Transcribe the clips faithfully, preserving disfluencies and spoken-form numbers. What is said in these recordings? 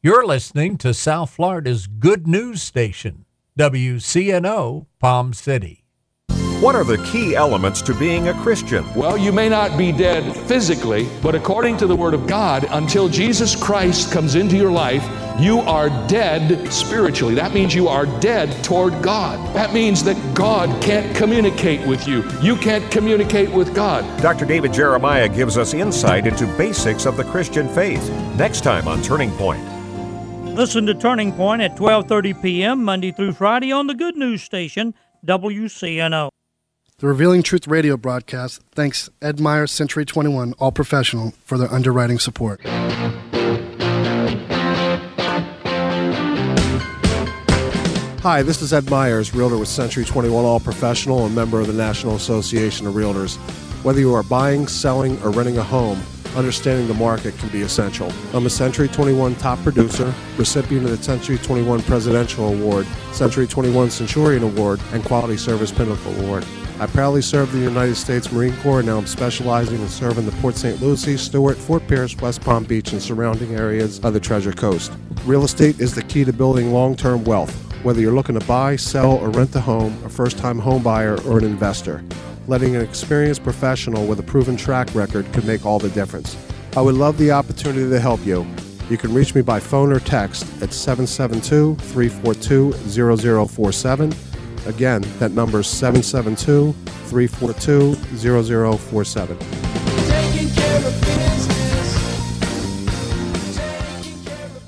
You're listening to South Florida's good news station, W C N O Palm City. What are the key elements to being a Christian? Well, you may not be dead physically, but according to the Word of God, until Jesus Christ comes into your life, you are dead spiritually. That means you are dead toward God. That means that God can't communicate with you. You can't communicate with God. Doctor David Jeremiah gives us insight into basics of the Christian faith. Next time on Turning Point. Listen to Turning Point at twelve thirty p.m. Monday through Friday on the good news station, W C N O. The Revealing Truth radio broadcast thanks Ed Meyer, Century twenty-one, All Professional, for their underwriting support. Hi, this is Ed Myers, realtor with Century twenty-one All Professional and member of the National Association of Realtors. Whether you are buying, selling, or renting a home, understanding the market can be essential. I'm a Century twenty-one top producer, recipient of the Century twenty-one Presidential Award, Century twenty-one Centurion Award, and Quality Service Pinnacle Award. I proudly served the United States Marine Corps, and now I'm specializing in serving the Port Saint Lucie, Stewart, Fort Pierce, West Palm Beach, and surrounding areas of the Treasure Coast. Real estate is the key to building long-term wealth, whether you're looking to buy, sell, or rent a home, a first-time home buyer, or an investor. Letting an experienced professional with a proven track record can make all the difference. I would love the opportunity to help you. You can reach me by phone or text at seven seven two, three four two, zero zero four seven. Again, that number is seven seven two, three four two, zero zero four seven. Taking care of business. Taking care of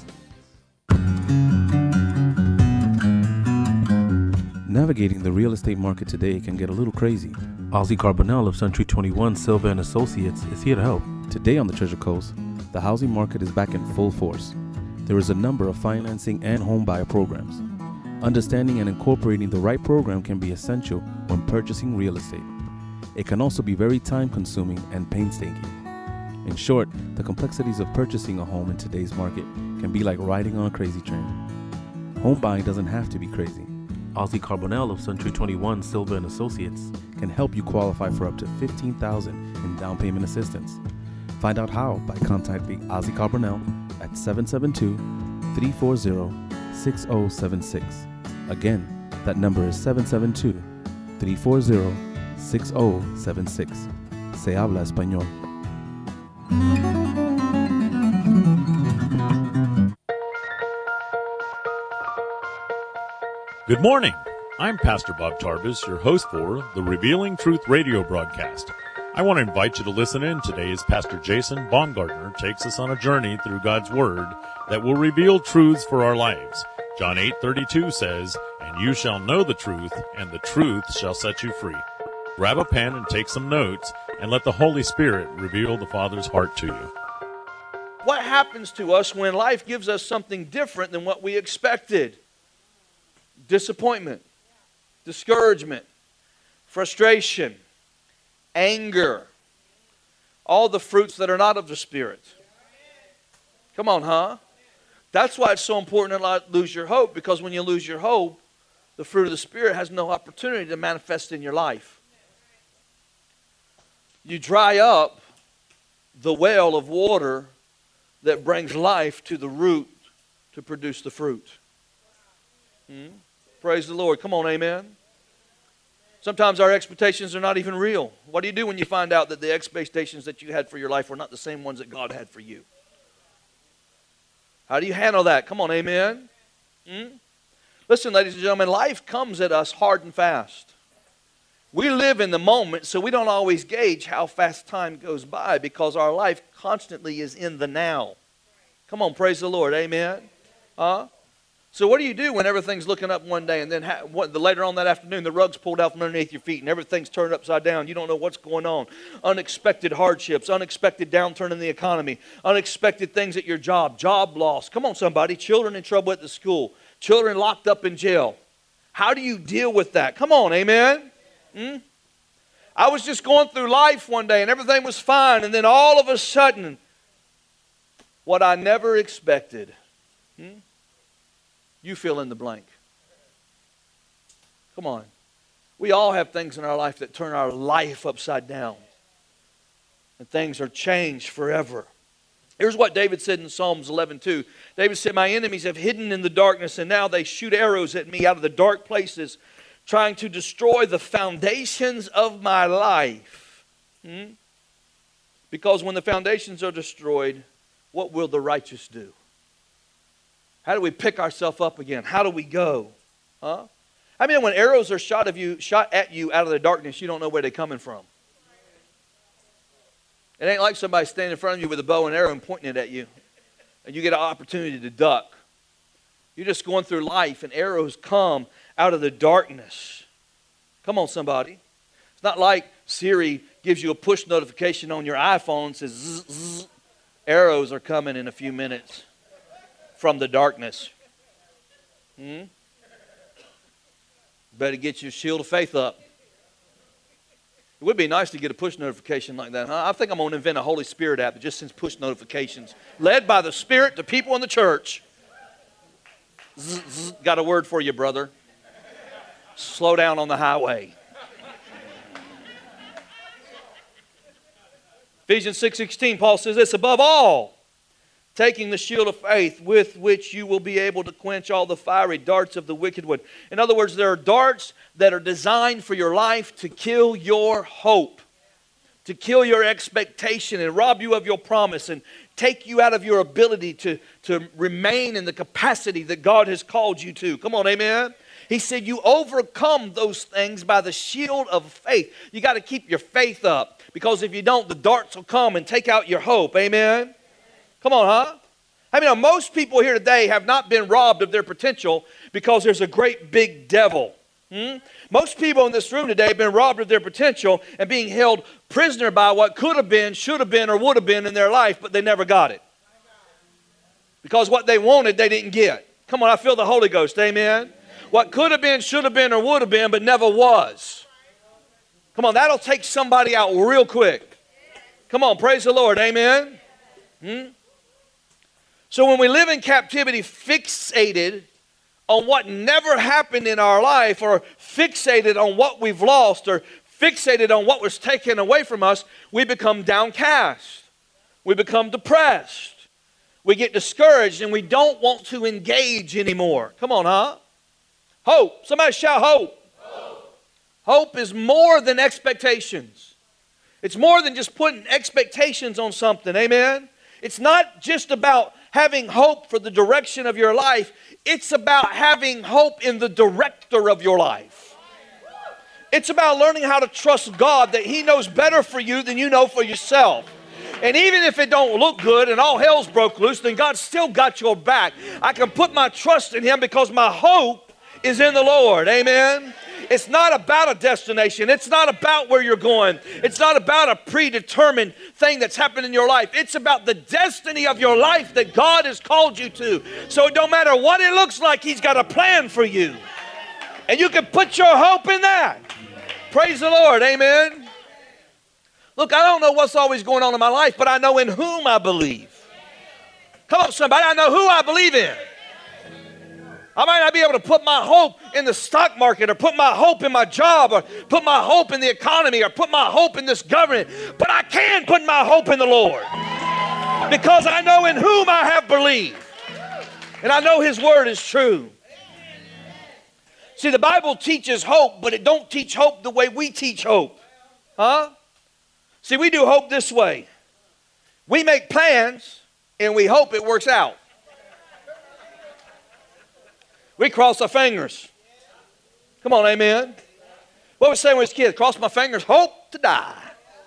business. Navigating the real estate market today can get a little crazy. Ozzy Carbonell of Century twenty-one Silva and Associates is here to help. Today on the Treasure Coast, the housing market is back in full force. There is a number of financing and home buyer programs. Understanding and incorporating the right program can be essential when purchasing real estate. It can also be very time-consuming and painstaking. In short, the complexities of purchasing a home in today's market can be like riding on a crazy train. Home buying doesn't have to be crazy. Ozzy Carbonell of Century twenty-one Silva and Associates can help you qualify for up to fifteen thousand dollars in down payment assistance. Find out how by contacting Ozzy Carbonell at seven seven two, three four zero, six zero seven six. Again, that number is seven seven two, three four zero, six zero seven six. Se habla español. Good morning. I'm Pastor Bob Tarbus, your host for the Revealing Truth radio broadcast. I want to invite you to listen in today as Pastor Jason Baumgartner takes us on a journey through God's Word that will reveal truths for our lives. John eight thirty-two says, "And you shall know the truth, and the truth shall set you free." Grab a pen and take some notes, and let the Holy Spirit reveal the Father's heart to you. What happens to us when life gives us something different than what we expected? Disappointment, discouragement, frustration, anger, all the fruits that are not of the Spirit. Come on, huh? That's why it's so important to not lose your hope, because when you lose your hope, the fruit of the Spirit has no opportunity to manifest in your life. You dry up the well of water that brings life to the root to produce the fruit. Hmm? Praise the Lord. Come on, amen. Sometimes our expectations are not even real. What do you do when you find out that the expectations that you had for your life were not the same ones that God had for you? How do you handle that? Come on, amen. Hmm? Listen, ladies and gentlemen, life comes at us hard and fast. We live in the moment, so we don't always gauge how fast time goes by because our life constantly is in the now. Come on, praise the Lord, amen. Huh? So what do you do when everything's looking up one day and then ha- what, the, later on that afternoon the rug's pulled out from underneath your feet and everything's turned upside down? You don't know what's going on. Unexpected hardships, unexpected downturn in the economy, unexpected things at your job, job loss. Come on, somebody. Children in trouble at the school, children locked up in jail. How do you deal with that? Come on, amen. Hmm? I was just going through life one day and everything was fine, and then all of a sudden, what I never expected. Hmm? You fill in the blank. Come on. We all have things in our life that turn our life upside down. And things are changed forever. Here's what David said in Psalms eleven two. David said, my enemies have hidden in the darkness, and now they shoot arrows at me out of the dark places, trying to destroy the foundations of my life. Hmm? Because when the foundations are destroyed, what will the righteous do? How do we pick ourselves up again? How do we go? Huh? I mean, when arrows are shot of you, shot at you out of the darkness, you don't know where they're coming from. It ain't like somebody standing in front of you with a bow and arrow and pointing it at you, and you get an opportunity to duck. You're just going through life, and arrows come out of the darkness. Come on, somebody. It's not like Siri gives you a push notification on your iPhone and says, zzz, zzz, arrows are coming in a few minutes from the darkness. Hmm? Better get your shield of faith up. It would be nice to get a push notification like that, huh? I think I'm going to invent a Holy Spirit app that just sends push notifications, led by the Spirit to people in the church. Zzz, zzz, got a word for you, brother. Slow down on the highway. Ephesians six sixteen, Paul says this, above all, taking the shield of faith with which you will be able to quench all the fiery darts of the wicked one. In other words, there are darts that are designed for your life to kill your hope, to kill your expectation and rob you of your promise and take you out of your ability to, to remain in the capacity that God has called you to. Come on, amen? He said you overcome those things by the shield of faith. You got to keep your faith up, because if you don't, the darts will come and take out your hope. Amen? Come on, huh? I mean, most people here today have not been robbed of their potential because there's a great big devil. Hmm? Most people in this room today have been robbed of their potential and being held prisoner by what could have been, should have been, or would have been in their life, but they never got it. Because what they wanted, they didn't get. Come on, I feel the Holy Ghost, amen? What could have been, should have been, or would have been, but never was. Come on, that'll take somebody out real quick. Come on, praise the Lord, amen? Hmm? So when we live in captivity, fixated on what never happened in our life, or fixated on what we've lost, or fixated on what was taken away from us, we become downcast. We become depressed. We get discouraged, and we don't want to engage anymore. Come on, huh? Hope. Somebody shout hope. Hope. Hope is more than expectations. It's more than just putting expectations on something. Amen? It's not just about having hope for the direction of your life. It's about having hope in the director of your life. It's about learning how to trust God, that He knows better for you than you know for yourself. And even if it don't look good and all hell's broke loose, then God's still got your back. I can put my trust in Him because my hope is in the Lord. Amen? It's not about a destination. It's not about where you're going. It's not about a predetermined thing that's happened in your life. It's about the destiny of your life that God has called you to. So it don't matter what it looks like, He's got a plan for you. And you can put your hope in that. Praise the Lord. Amen. Look, I don't know what's always going on in my life, but I know in whom I believe. Come on, somebody. I know who I believe in. I might not be able to put my hope in the stock market, or put my hope in my job, or put my hope in the economy, or put my hope in this government, but I can put my hope in the Lord, because I know in whom I have believed, and I know His word is true. See, the Bible teaches hope, but it don't teach hope the way we teach hope. Huh? See, we do hope this way. We make plans, and we hope it works out. We cross our fingers. Come on, amen. What was saying when we was kids? Cross my fingers, hope to die.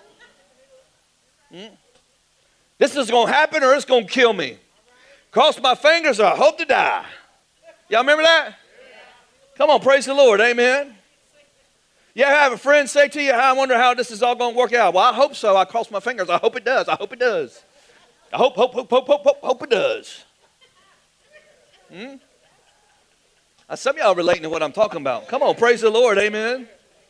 Hmm? This is going to happen, or it's going to kill me. Cross my fingers, or I hope to die. Y'all remember that? Come on, praise the Lord, amen. You ever have a friend say to you, I wonder how this is all going to work out? Well, I hope so. I cross my fingers. I hope it does. I hope it does. I hope, hope, hope, hope, hope, hope, hope it does. Hmm? Some of y'all are relating to what I'm talking about. Come on, praise the Lord, amen.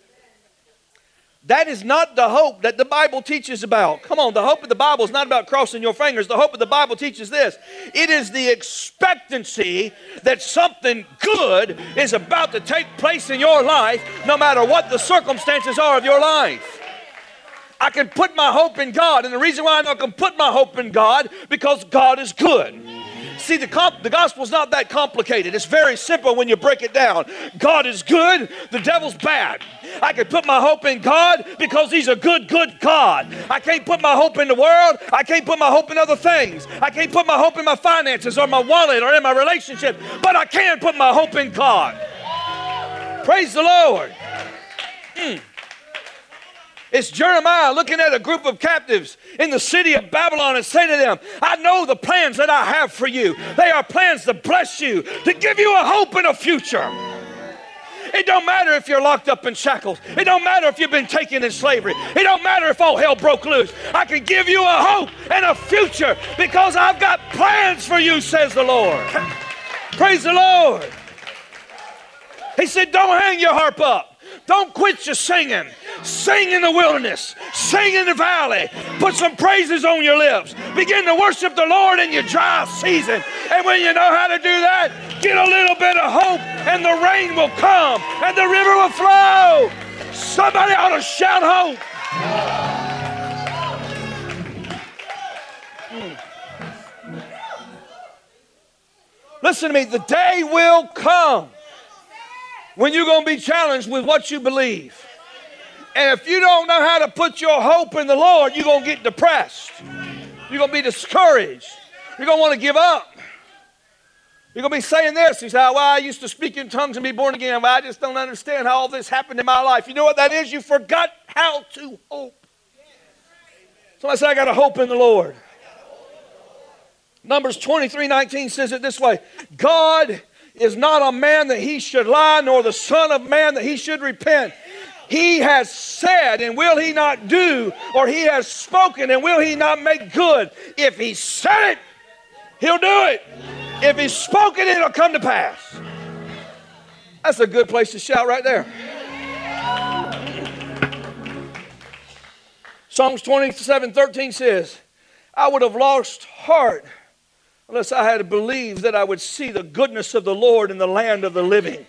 That is not the hope that the Bible teaches about. Come on, the hope of the Bible is not about crossing your fingers. The hope of the Bible teaches this. It is the expectancy that something good is about to take place in your life, no matter what the circumstances are of your life. I can put my hope in God. And the reason why I can put my hope in God, because God is good. See, the, comp- the gospel's not that complicated. It's very simple when you break it down. God is good, the devil's bad. I can put my hope in God because he's a good, good God. I can't put my hope in the world. I can't put my hope in other things. I can't put my hope in my finances or my wallet or in my relationship. But I can put my hope in God. Praise the Lord. Mm. It's Jeremiah looking at a group of captives in the city of Babylon and saying to them, I know the plans that I have for you. They are plans to bless you, to give you a hope and a future. It don't matter if you're locked up in shackles. It don't matter if you've been taken in slavery. It don't matter if all hell broke loose. I can give you a hope and a future because I've got plans for you, says the Lord. Praise the Lord. He said, don't hang your harp up. Don't quit your singing. Sing in the wilderness. Sing in the valley. Put some praises on your lips. Begin to worship the Lord in your dry season. And when you know how to do that, get a little bit of hope and the rain will come and the river will flow. Somebody ought to shout hope. Listen to me. The day will come when you're going to be challenged with what you believe. And if you don't know how to put your hope in the Lord, you're going to get depressed. You're going to be discouraged. You're going to want to give up. You're going to be saying this. You say, well, I used to speak in tongues and be born again. Well, I just don't understand how all this happened in my life. You know what that is? You forgot how to hope. Somebody say, I got to hope in the Lord. Numbers twenty-three nineteen says it this way. God is not a man that he should lie, nor the son of man that he should repent. He has said, and will he not do? Or he has spoken, and will he not make good? If he said it, he'll do it. If he's spoken it, it'll come to pass. That's a good place to shout right there. Psalms twenty-seven thirteen says, I would have lost heart unless I had believed that I would see the goodness of the Lord in the land of the living.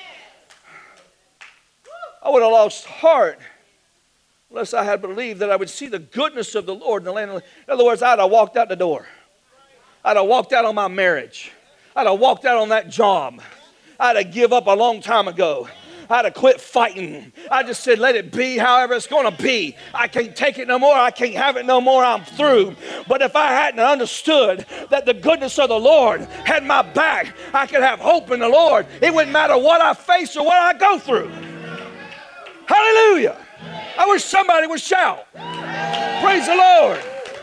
I would have lost heart unless I had believed that I would see the goodness of the Lord in the land of the living. In other words, I'd have walked out the door. I'd have walked out on my marriage. I'd have walked out on that job. I'd have give up a long time ago. I'd have quit fighting. I just said, let it be however it's going to be. I can't take it no more. I can't have it no more. I'm through. But if I hadn't understood that the goodness of the Lord had my back, I could have hope in the Lord. It wouldn't matter what I face or what I go through. Hallelujah. I wish somebody would shout. Praise the Lord.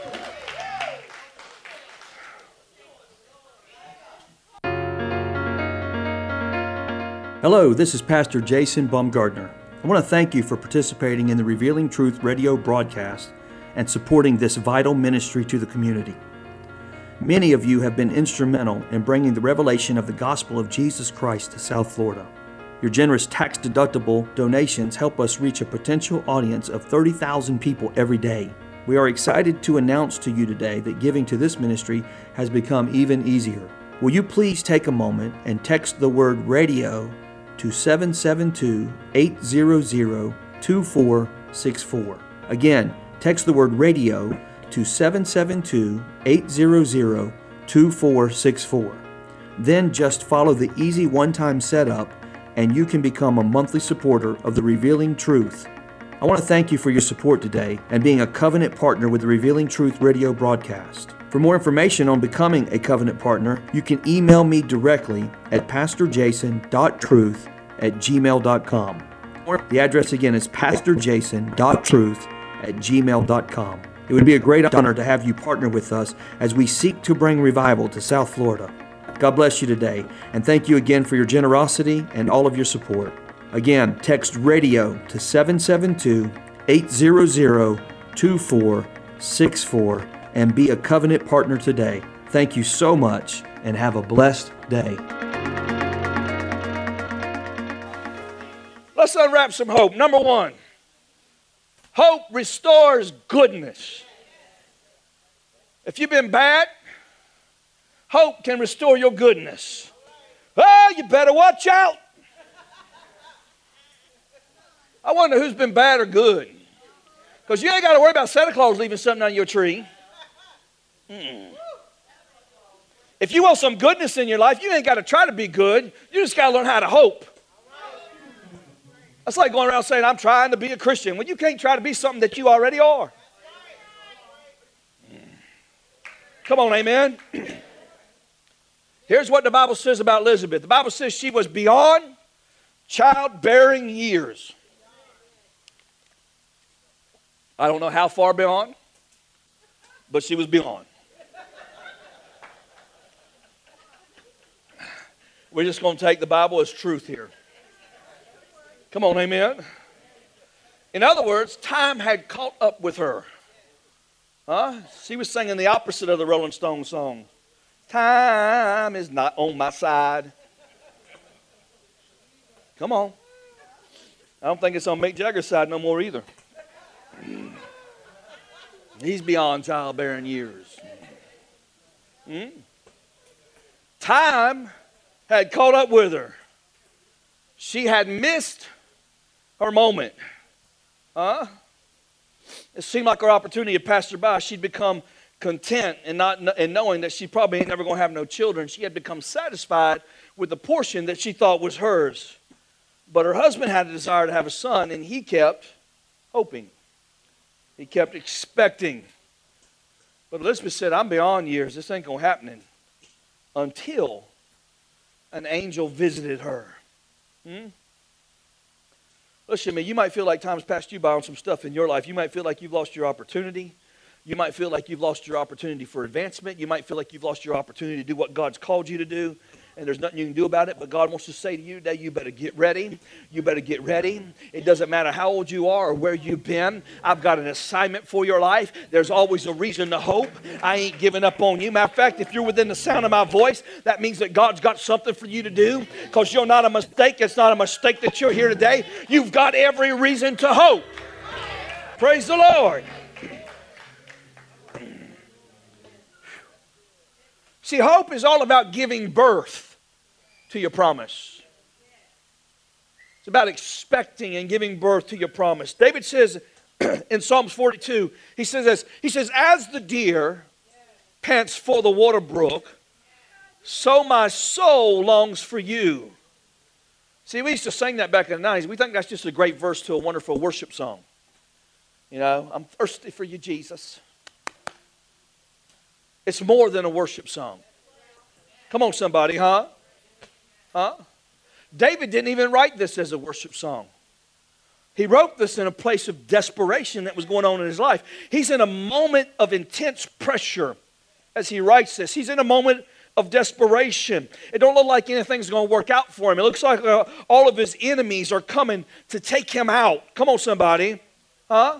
Hello, this is Pastor Jason Baumgartner. I want to thank you for participating in the Revealing Truth radio broadcast and supporting this vital ministry to the community. Many of you have been instrumental in bringing the revelation of the gospel of Jesus Christ to South Florida. Your generous tax-deductible donations help us reach a potential audience of thirty thousand people every day. We are excited to announce to you today that giving to this ministry has become even easier. Will you please take a moment and text the word radio to seven seven two, eight zero zero, two four six four. Again, text the word radio to seven seven two, eight zero zero, two four six four. Then just follow the easy one-time setup and you can become a monthly supporter of the Revealing Truth. I want to thank you for your support today and being a covenant partner with the Revealing Truth radio broadcast. For more information on becoming a covenant partner, you can email me directly at pastor jason dot truth at gmail dot com. The address again is pastor jason dot truth at gmail dot com. It would be a great honor to have you partner with us as we seek to bring revival to South Florida. God bless you today, and thank you again for your generosity and all of your support. Again, text radio to seven seven two, eight zero zero, two four six four and be a covenant partner today. Thank you so much and have a blessed day. Let's unwrap some hope. Number one, hope restores goodness. If you've been bad, hope can restore your goodness. Oh, you better watch out. I wonder who's been bad or good. Because you ain't got to worry about Santa Claus leaving something on your tree. Mm. If you want some goodness in your life, you ain't got to try to be good. You just got to learn how to hope. That's like going around saying, I'm trying to be a Christian. Well, you can't try to be something that you already are. Mm. Come on, amen. Here's what the Bible says about Elizabeth. The Bible says she was beyond childbearing years. I don't know how far beyond, but she was beyond. We're just going to take the Bible as truth here. Come on, amen. In other words, time had caught up with her. Huh? She was singing the opposite of the Rolling Stones song. Time is not on my side. Come on. I don't think it's on Mick Jagger's side no more either. He's beyond childbearing years. Hmm? Time had caught up with her. She had missed her moment. Huh? It seemed like her opportunity had passed her by. She'd become content and not and knowing that she probably ain't never going to have no children. She had become satisfied with the portion that she thought was hers. But her husband had a desire to have a son, and he kept hoping. He kept expecting. But Elizabeth said, I'm beyond years. This ain't going to happen until an angel visited her. Hmm? Listen to me, you might feel like time's passed you by on some stuff in your life. You might feel like you've lost your opportunity. You might feel like you've lost your opportunity for advancement. You might feel like you've lost your opportunity to do what God's called you to do, and there's nothing you can do about it. But God wants to say to you today, you better get ready. You better get ready. It doesn't matter how old you are or where you've been. I've got an assignment for your life. There's always a reason to hope. I ain't giving up on you. Matter of fact, if you're within the sound of my voice, that means that God's got something for you to do, because you're not a mistake. It's not a mistake that you're here today. You've got every reason to hope. Praise the Lord. See, hope is all about giving birth to your promise. It's about expecting and giving birth to your promise. David says in Psalms forty-two, he says this, he says, as the deer pants for the water brook, so my soul longs for you. See, we used to sing that back in the nineties. We think that's just a great verse to a wonderful worship song. You know, I'm thirsty for you, Jesus. It's more than a worship song. Come on, somebody, huh? Huh? David didn't even write this as a worship song. He wrote this in a place of desperation that was going on in his life. He's in a moment of intense pressure as he writes this. He's in a moment of desperation. It don't look like anything's going to work out for him. It looks like uh, all of his enemies are coming to take him out. Come on, somebody. Huh?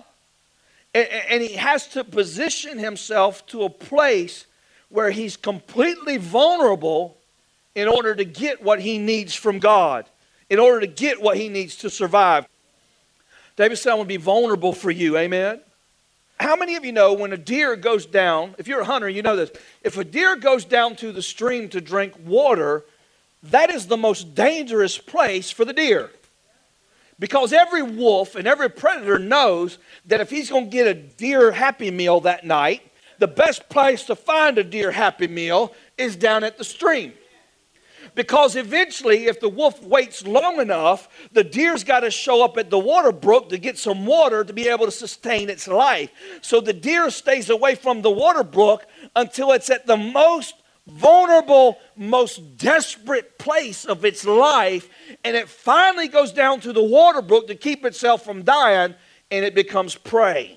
And he has to position himself to a place where he's completely vulnerable in order to get what he needs from God, in order to get what he needs to survive. David said, I want to be vulnerable for you. Amen? How many of you know when a deer goes down, if you're a hunter, you know this, if a deer goes down to the stream to drink water, that is the most dangerous place for the deer. Because every wolf and every predator knows that if he's going to get a deer Happy Meal that night, the best place to find a deer Happy Meal is down at the stream. Because eventually, if the wolf waits long enough, the deer's got to show up at the water brook to get some water to be able to sustain its life. So the deer stays away from the water brook until it's at the most vulnerable, most desperate place of its life, and it finally goes down to the water brook to keep itself from dying, and it becomes prey.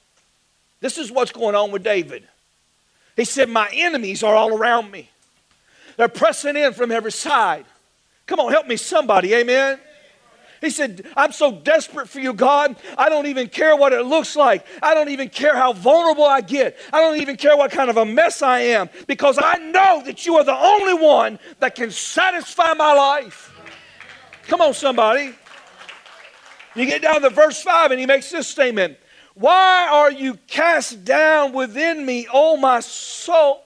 This is what's going on with David. He said, my enemies are all around me. They're pressing in from every side. Come on, help me somebody, amen? He said, I'm so desperate for you, God. I don't even care what it looks like. I don't even care how vulnerable I get. I don't even care what kind of a mess I am, because I know that you are the only one that can satisfy my life. Come on, somebody. You get down to verse five and he makes this statement. Why are you cast down within me, O my soul?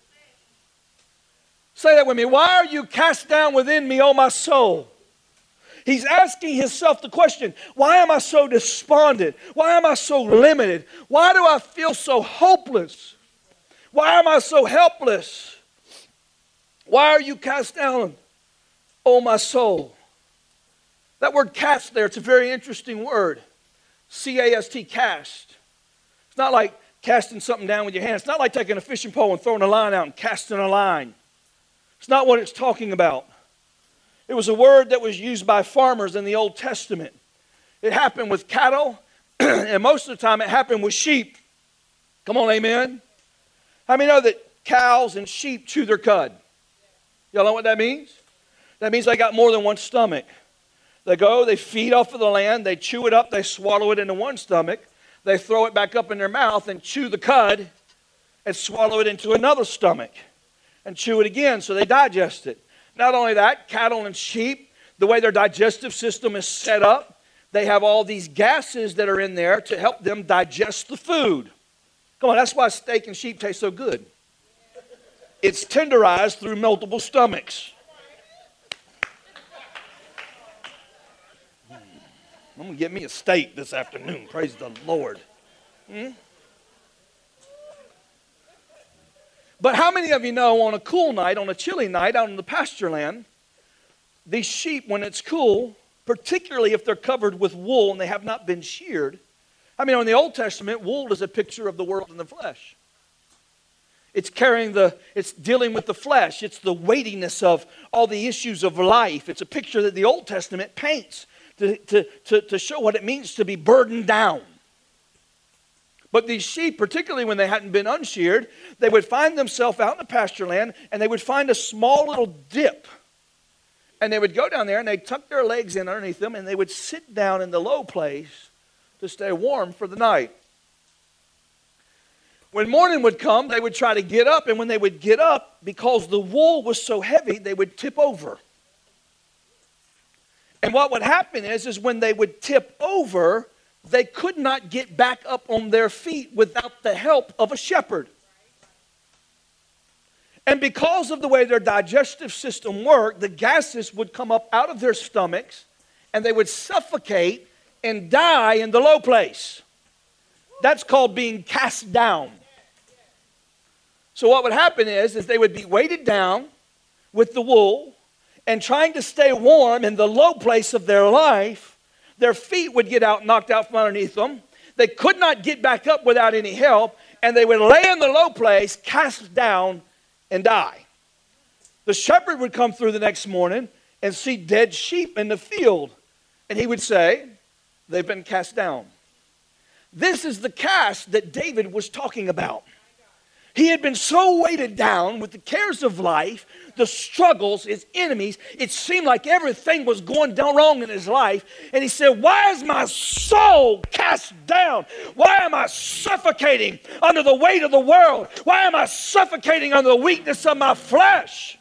Say that with me. Why are you cast down within me, O my soul? He's asking himself the question, why am I so despondent? Why am I so limited? Why do I feel so hopeless? Why am I so helpless? Why are you cast down, O my soul? That word cast there, it's a very interesting word. C A S T, cast. It's not like casting something down with your hand. It's not like taking a fishing pole and throwing a line out and casting a line. It's not what it's talking about. It was a word that was used by farmers in the Old Testament. It happened with cattle, and most of the time it happened with sheep. Come on, amen? How many know that cows and sheep chew their cud? Y'all know what that means? That means they got more than one stomach. They go, they feed off of the land, they chew it up, they swallow it into one stomach, they throw it back up in their mouth and chew the cud and swallow it into another stomach and chew it again so they digest it. Not only that, cattle and sheep, the way their digestive system is set up, they have all these gases that are in there to help them digest the food. Come on, that's why steak and sheep taste so good. It's tenderized through multiple stomachs. I'm going to get me a steak this afternoon. Praise the Lord. Hmm? But how many of you know on a cool night, on a chilly night out in the pasture land, these sheep, when it's cool, particularly if they're covered with wool and they have not been sheared, I mean, in the Old Testament, wool is a picture of the world in the flesh. It's carrying the, it's dealing with the flesh. It's the weightiness of all the issues of life. It's a picture that the Old Testament paints to, to, to, to show what it means to be burdened down. But these sheep, particularly when they hadn't been unsheared, they would find themselves out in the pasture land and they would find a small little dip. And they would go down there and they'd tuck their legs in underneath them and they would sit down in the low place to stay warm for the night. When morning would come, they would try to get up, and when they would get up, because the wool was so heavy, they would tip over. And what would happen is, is when they would tip over, they could not get back up on their feet without the help of a shepherd. And because of the way their digestive system worked, the gases would come up out of their stomachs, and they would suffocate and die in the low place. That's called being cast down. So what would happen is, is they would be weighted down with the wool and trying to stay warm in the low place of their life. Their feet would get out, knocked out from underneath them. They could not get back up without any help, and they would lay in the low place, cast down, and die. The shepherd would come through the next morning and see dead sheep in the field, and he would say, they've been cast down. This is the cast that David was talking about. He had been so weighted down with the cares of life, the struggles, his enemies. It seemed like everything was going down wrong in his life. And he said, why is my soul cast down? Why am I suffocating under the weight of the world? Why am I suffocating under the weakness of my flesh?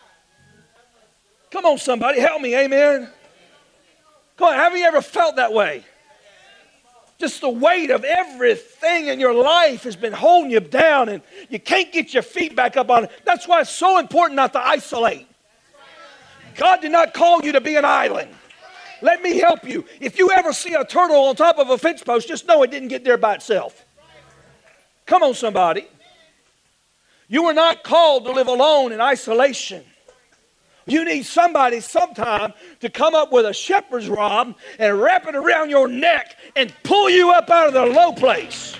Come on, somebody, help me, amen. Come on, have you ever felt that way? Just the weight of everything in your life has been holding you down and you can't get your feet back up on it. That's why it's so important not to isolate. God did not call you to be an island. Let me help you. If you ever see a turtle on top of a fence post, just know it didn't get there by itself. Come on, somebody. You were not called to live alone in isolation. You need somebody sometime to come up with a shepherd's rod and wrap it around your neck and pull you up out of the low place.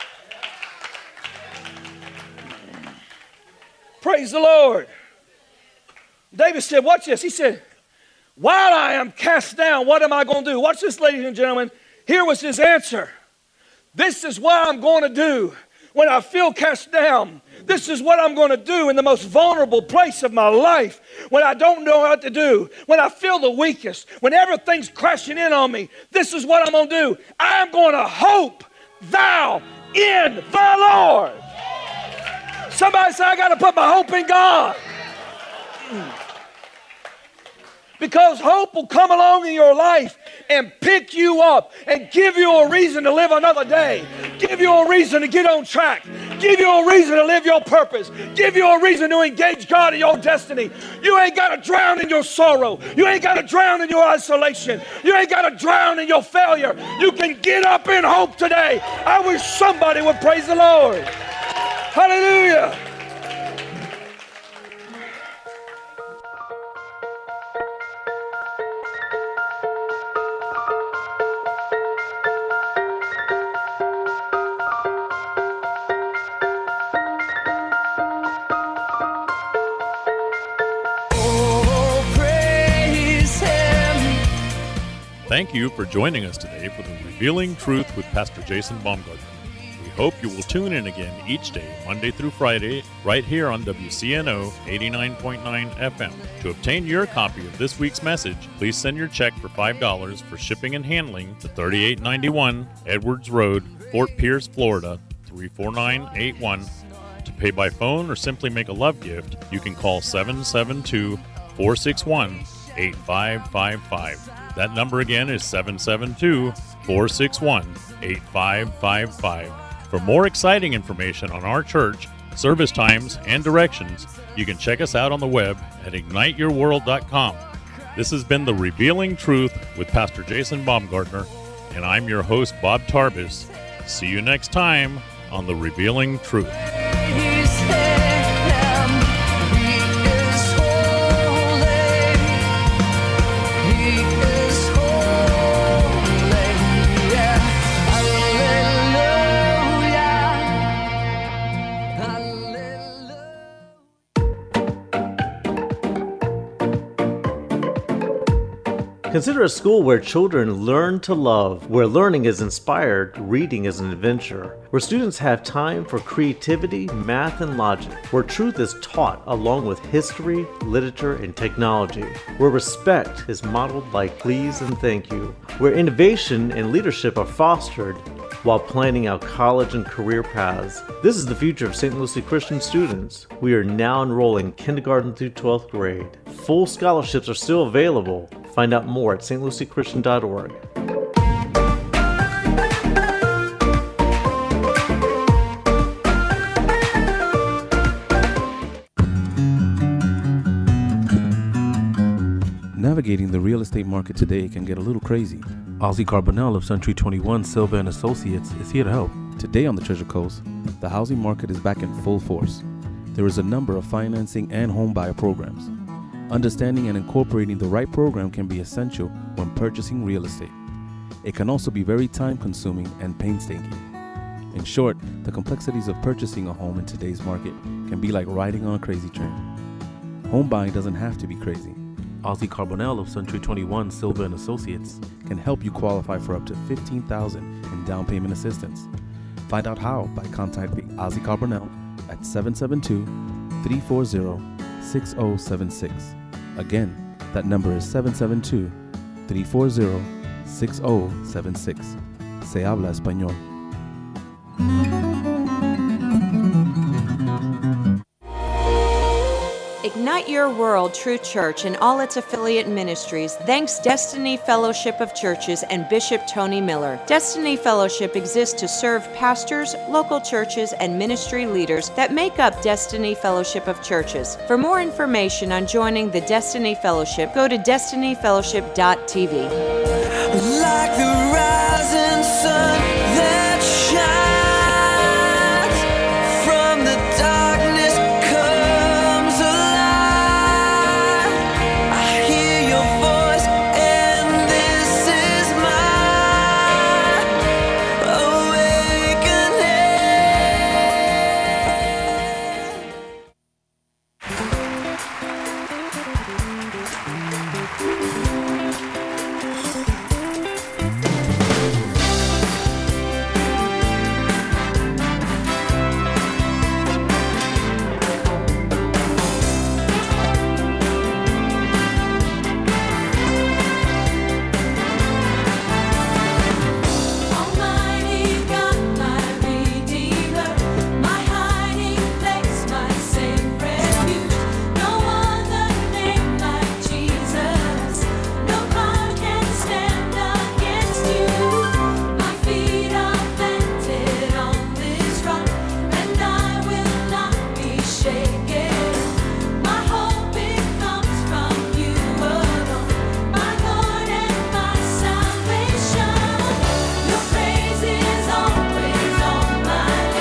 Praise the Lord. David said, watch this. He said, while I am cast down, what am I going to do? Watch this, ladies and gentlemen. Here was his answer. This is what I'm going to do when I feel cast down. This is what I'm going to do in the most vulnerable place of my life, when I don't know what to do, when I feel the weakest, when everything's crashing in on me. This is what I'm going to do. I'm going to hope thou in the Lord. Somebody say, I got to put my hope in God. Because hope will come along in your life and pick you up and give you a reason to live another day. Give you a reason to get on track. give you a reason to live your purpose, give you a reason to engage God in your destiny. You ain't got to drown in your sorrow. You ain't got to drown in your isolation. You ain't got to drown in your failure. You can get up in hope today. I wish somebody would praise the Lord. Hallelujah. Thank you for joining us today for the Revealing Truth with Pastor Jason Baumgartner. We hope you will tune in again each day, Monday through Friday, right here on W C N O eighty-nine point nine F M. To obtain your copy of this week's message, please send your check for five dollars for shipping and handling to thirty-eight ninety-one Edwards Road, Fort Pierce, Florida, three four nine eight one. To pay by phone or simply make a love gift, you can call seven seven two, four six one, eight five five five. That number again is seven seven two, four six one, eight five five five. For more exciting information on our church, service times, and directions, you can check us out on the web at ignite your world dot com. This has been The Revealing Truth with Pastor Jason Baumgartner, and I'm your host, Bob Tarbis. See you next time on The Revealing Truth. Consider a school where children learn to love, where learning is inspired, reading is an adventure, where students have time for creativity, math, and logic, where truth is taught along with history, literature, and technology, where respect is modeled like please and thank you, where innovation and leadership are fostered while planning out college and career paths. This is the future of Saint Lucie Christian students. We are now enrolling kindergarten through twelfth grade. Full scholarships are still available. Find out more at st lucie christian dot org. Navigating the real estate market today can get a little crazy. Ozzy Carbonell of Century twenty-one Silva and Associates is here to help. Today on the Treasure Coast, the housing market is back in full force. There is a number of financing and home buyer programs. Understanding and incorporating the right program can be essential when purchasing real estate. It can also be very time-consuming and painstaking. In short, the complexities of purchasing a home in today's market can be like riding on a crazy train. Home buying doesn't have to be crazy. Ozzy Carbonell of Century twenty-one Silva and Associates can help you qualify for up to fifteen thousand dollars in down payment assistance. Find out how by contacting Ozzy Carbonell at seven seven two, three four zero, six zero seven six. Again, that number is seven seven two, three four zero, six zero seven six. Se habla español. Ignite Your World True Church and all its affiliate ministries thanks Destiny Fellowship of Churches and Bishop Tony Miller. Destiny Fellowship exists to serve pastors, local churches, and ministry leaders that make up Destiny Fellowship of Churches. For more information on joining the Destiny Fellowship, go to destiny fellowship dot t v. Like the rising sun.